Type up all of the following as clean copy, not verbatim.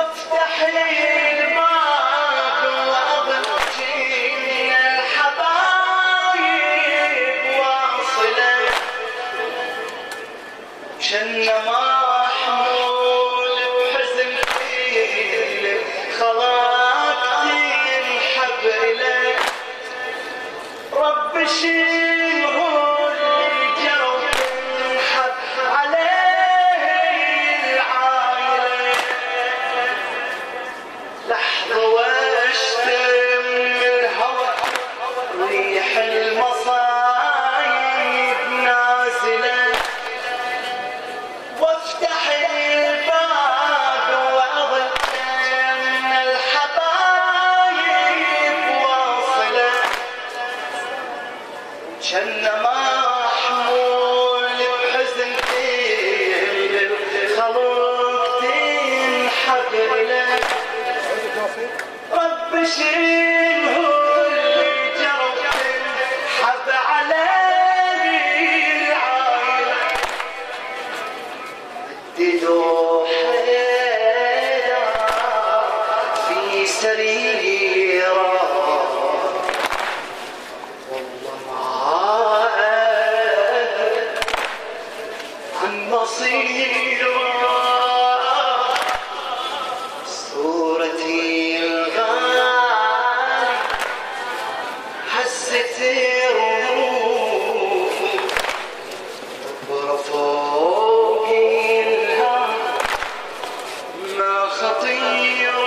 وافتح الباب وابكي الحبايب واصله جنة محمول بحزن فيه خلاقتي ينحب إليه رب شيله اللي جرب ينحب عليه العايلة لحظة واشتم الهوى ريح المصايب نازلة وافتح الباب واظل ان الحبايب واصله جنة محمول بحزن كل الخلق تنحب إليه رب شيله اللي جرب تنحب عليه العايلة بددوا حيدر في سريره والله ما أدري عن مصيره صورتي الغالي حست الروح برفوق الهم ما خطيره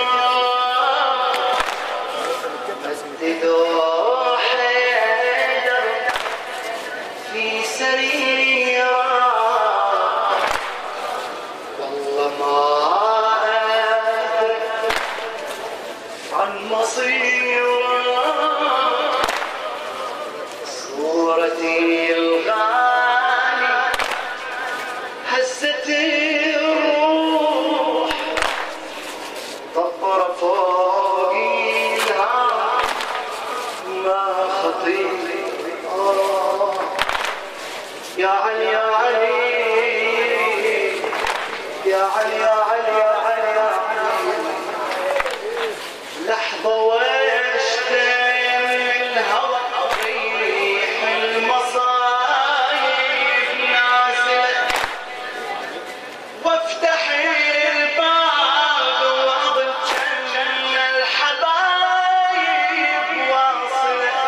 بددوا حيدر في سريره والله ما أدري عن مصيره صورتي الغالي هزت الروح طبر فوق الهم ما خطير يا علي يا علي يا علي يا علي يا علي يا علي لحظة واشتم الهوى ريح المصايب نازلة وافتح الباب واظل جنة الحبايب واصلة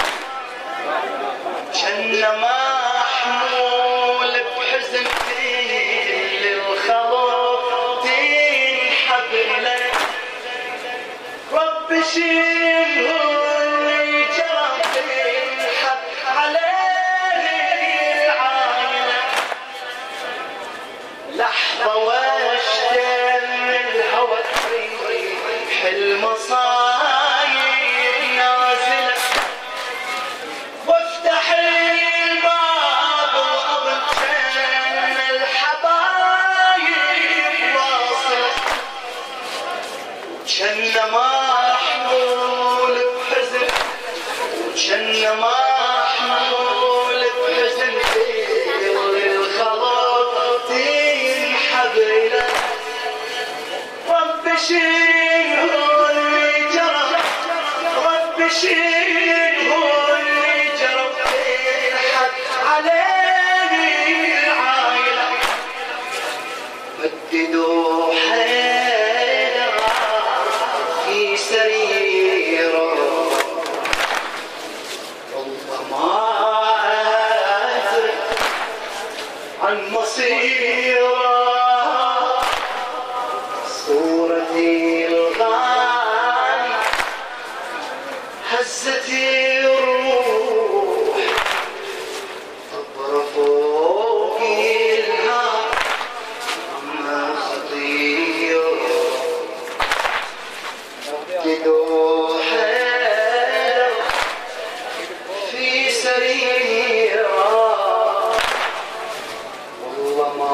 جنة محمول بحزن كل الخلق تنحب إليه رب شيله اللي جرب ينحب عليه العايلة لحظة واشتم الهوى ريح المصايب نازلة وافتح الباب واظل جنة الحبايب واصلة جنة محمول بحزن جنة محمول بحزن كل الخلق تنحب إليه رب شيله اللي جرب رب شيله اللي جرب ينحب عليه العايلة بددوا حيدر في سريره والله ما أدري عن مصيره صورتي الغالي هزت الروح طبر فوق الهم ما خطيره بددوا حيدر في سريره والله ما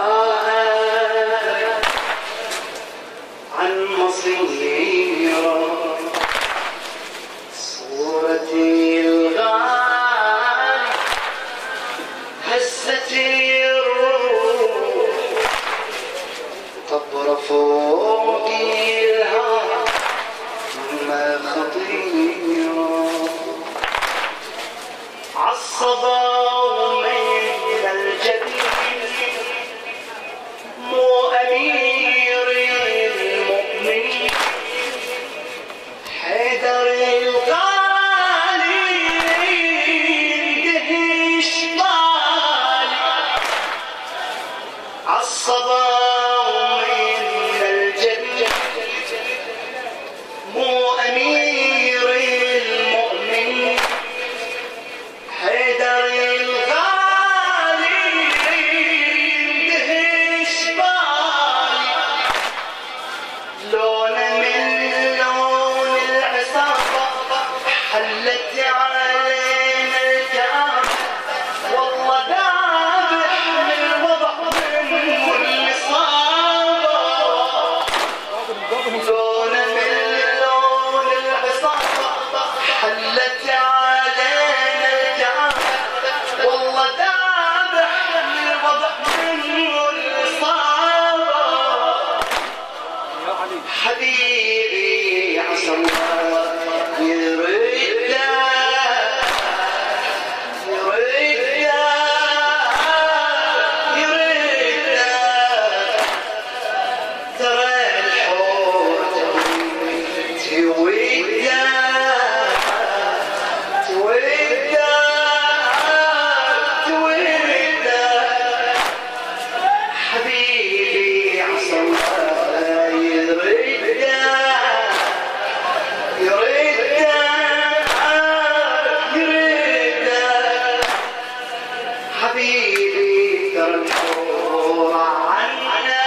أدري عن مصيره صورتي الغالي هزت الروح طبر فوق لونه من لون العصابة حلت علينا الكآبة والله ذابح من الوضع من كل إصابة لونه من لون العصابة حلت علينا الكآبة والله ذابح من الوضع من كل إصابة حبيبي عسى الله يرد ترى الحور توده حبيبي عسى الله يرد حبيبي ترى الحور عنا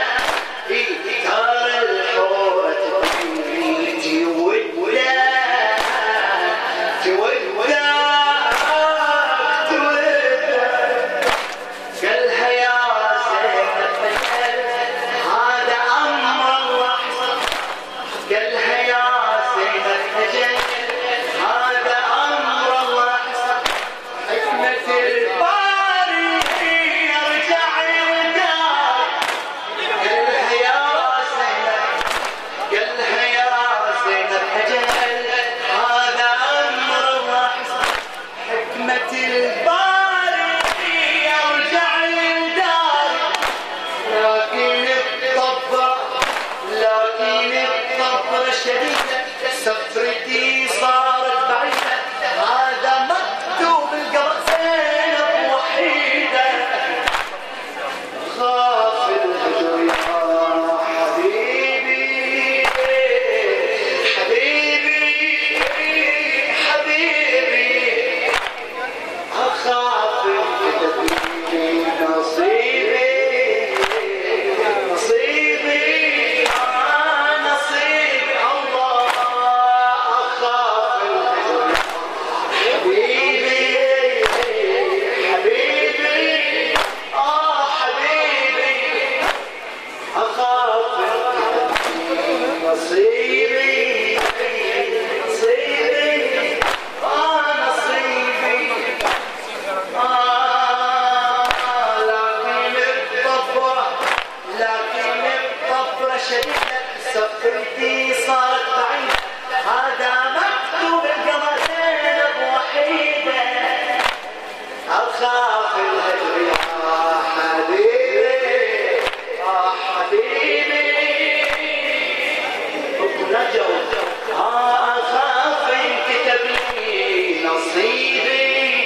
ترى الحور توده قالها يا زينب هذا امر الله قالها يا زينب هذا امر الله حكمة الباري يرجع الدار قالها يا زينب قالها يا زينب هذا امر الله حكمة الباري يرجع الدار لكن الطبر شديدة سفرتي صارت بعيدة هذا مكتوب القبر زينب وحيدة خاف الهجر يا حبيبي أخاف الكتب نصيبي الله أخاف الهجر حبيبي حبيبي أخاف الكتب نصيبي لكن الطبرة شديدة سفرتي صارت بعيدة هذا مكتوب القمر زينب وحيدة أخاف الهجر يا حبيبي نجوا أخاف انكتب لي نصيبي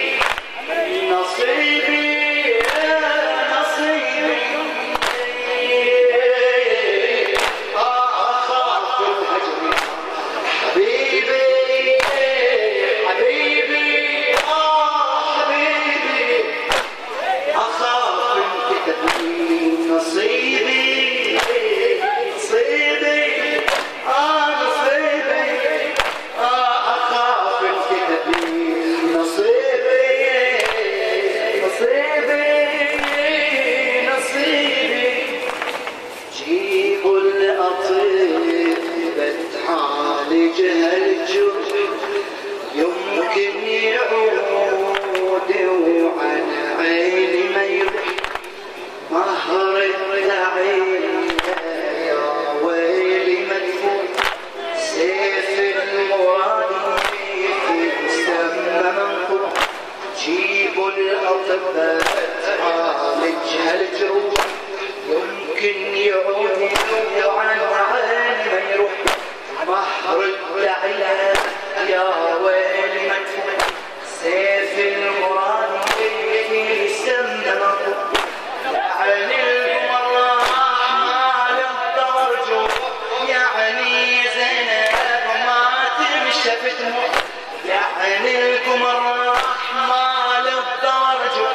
يمكن يعود وعن عيني ما يروح مهر العين يا ويلي مدفون سيف المراد في مسمى منقول جيبوا الأطباء تعالج هالجروح يمكن يعود وعن عيني ما يروح مهر العين يا ويلي مدفون سيف المراد في سم مطلوب يعني المرة ما له درجه يعني زينب ما تمشى في دموع يعني القمر ما له درجه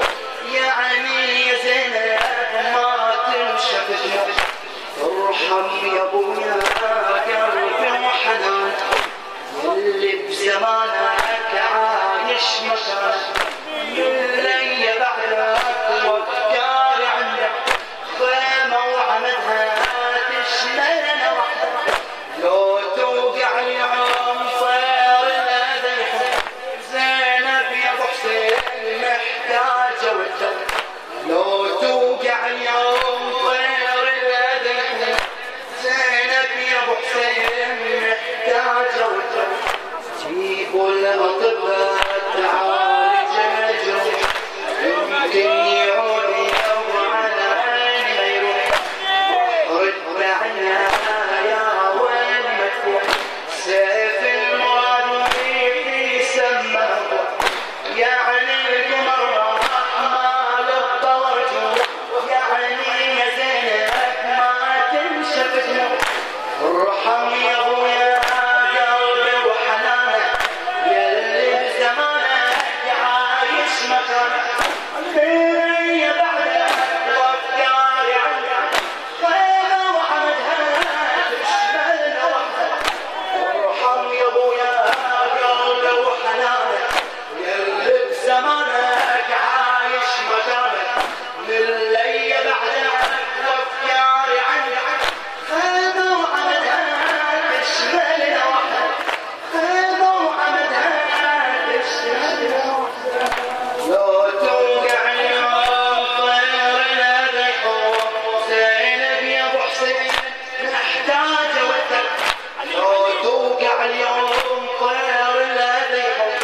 يعني زينب ما تمشى في دموع ارحم يا ابو ابويا قلبي وحنان اللي بزمانك عايش مكانك اللي بعدك وافكار عندك خيمة وعمدها تشملنا وحدك لو توقع اليوم صير الأذى زينب يا ابو حسين محتاجة ودك لو توقع اليوم طير الأذى زينب يا ابو حسين محتاجة ودك جيبوا الأطباء تعالج الجروح يمكن يعود يوم على عيني ما يروح رد عنا يا وين مدفوع سيف المراد فيك يسمى يعني القمر ما للضوء يعني يا زينب ما تنشف دموع ارحم يا ابويا قلبي وحنانك يلي بزمانك عايش مكانك خيري بعدك وافكاري عنك خيمة وحمدها تشملنا وحدك ارحم يا ابويا قلبي وحنانك يلي بزمانك عايش مكانك للي بعدك وافكاري عنك خيمة وحمدها تشملنا وحدك خيمة وحمدها تشملنا وحدك لو توقع اليوم طير الأذى زينب يا ابو حسين محتاجة ودك لو توقع اليوم طير الأذى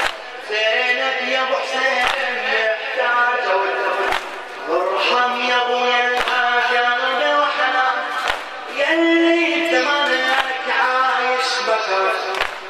زينب يا ابو حسين محتاجة ودك ارحم يا ابويا قلبي وحنان يلي زمانك عايش بخير